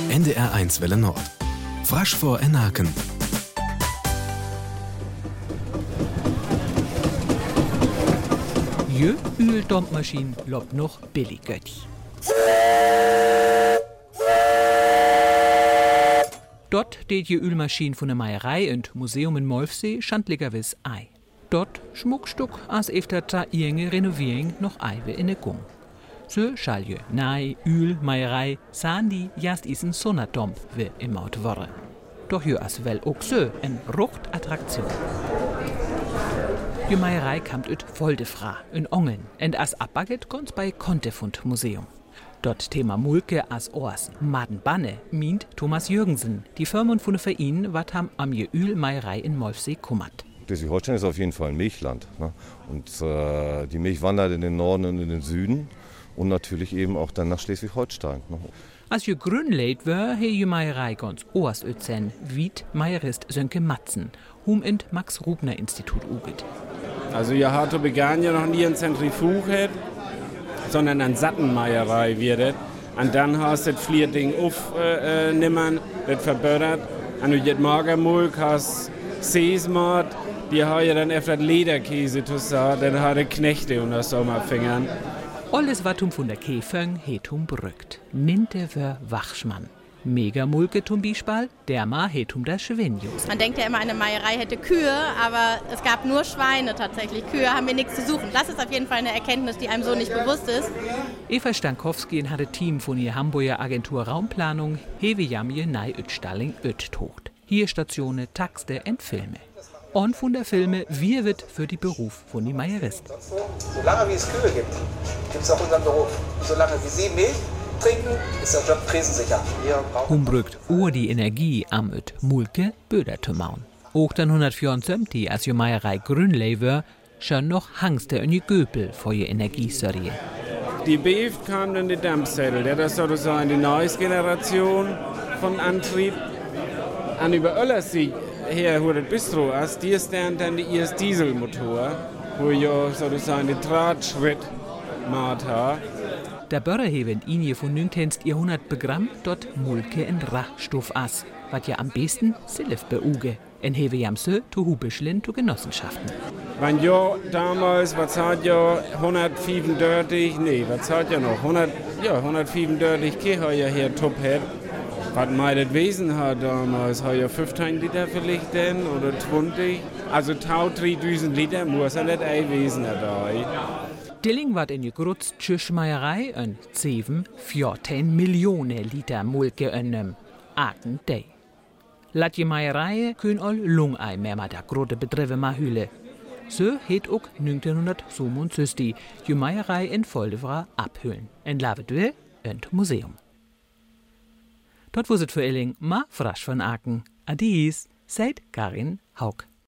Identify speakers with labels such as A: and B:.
A: NDR1 Welle Nord. Frasch vor Enaken.
B: Je Öldampfmaschine lobt noch billig götti. Dort deed je Ölmaschine von der Meierei und Museum in Molfsee schandligerwiss ei. Dort Schmuckstück als efter ta inge Renovierung noch eiwe in de Gung. So schall je nahe Öl, Meierei, sahen die jast isen Sonnerdomp wie im Maut worre. Doch je as wel auch so en Ruchtattraktion. Die Meierei kamt üt Voldefra in Ongeln und as abbaget konns bei Kontefund Museum. Dort Thema Mulke as Ors Madenbanne mint Thomas Jürgensen, die Firmen von der Verein, wat ham am je Ölmeierei in Molfsee kummert.
C: Schleswig-Holstein ist auf jeden Fall ein Milchland. Ne? Und die Milch wandert in den Norden und in den Süden und natürlich eben auch dann nach Schleswig-Holstein. Ne?
B: Als je grünleit war, he je Meierei ganz Ors özen, wiet Meierist Sönke Matzen, in Max-Rubner-Institut uget.
D: Also ihr hatte begann ja noch nie ein Zentrifug, sondern eine Sattenmeierei wird. Und dann hast du das Flierding aufnehmen, das verbördert. Und du jetzt Magermulk hast Seesmart, die haben ja dann öfter Lederkäse zusammen, dann hat er Knechte und das Sommerfingern.
B: Alles wat von der Käfeng hetum brückt. Ninte wör Wachschmann. Mega Mulke zum Beispiel, der ma hetum der Schwenjus.
E: Man denkt ja immer, eine Meierei hätte Kühe, aber es gab nur Schweine tatsächlich. Kühe haben wir nichts zu suchen. Das ist auf jeden Fall eine Erkenntnis, die einem so nicht bewusst ist.
B: Eva Stankowski und hat Team von ihr Hamburger Agentur Raumplanung Hewe Jamje nei Ötstalling Öttocht. Hier Stationen, Texte und Filme. Und von der Filme wie wird für die Beruf von die Meierist.
F: Solange wie es Kühe gibt, gibt es auch unseren Beruf. Solange wie Sie Milch trinken, ist der Job krisensicher.
B: Brückt die Energie am Öt Mulke Böder zu mauen. Auch dann 174, als die Meierei Grünlever, schon noch Hangste und die Göpel vor ihr Energieserie.
D: Die BF kam dann die Dampfsättel, der das sozusagen die neue Generation von Antrieb. Und über Öllersee her, wo das Bistro ist, die ist dann die erste Dieselmotor, wo ja sozusagen den Drahtschritt macht hat.
B: Der Börreheven in von 19. Jahrhundert begramm dort Mulke in Rachstoff as, wat ja am besten Silif beuge, en hewe jamse to Hubischlin to Genossenschaften.
D: Wenn ja damals, was hat ja 135, was hat ja noch, 135 Kehr ja hier top hat. Was meidet Wesen hat damals, hat ja 15 Liter vielleicht denn, oder 20. Also 3000 Liter muss er nicht einwesen da.
B: Dilling wat in die Grutz Tschüschmeierei und 14 Millionen Liter Mulke önnem. Aken day. Lat je Meierei kün all Lungei mehr ma der grote Betriebe ma hüle. So het ook 1967 je Meierei in Voldefra abhüllen. En Lavedwil und Museum. Dort wuset für Illing ma frasch von Aken. Adies, seid Karin Haug.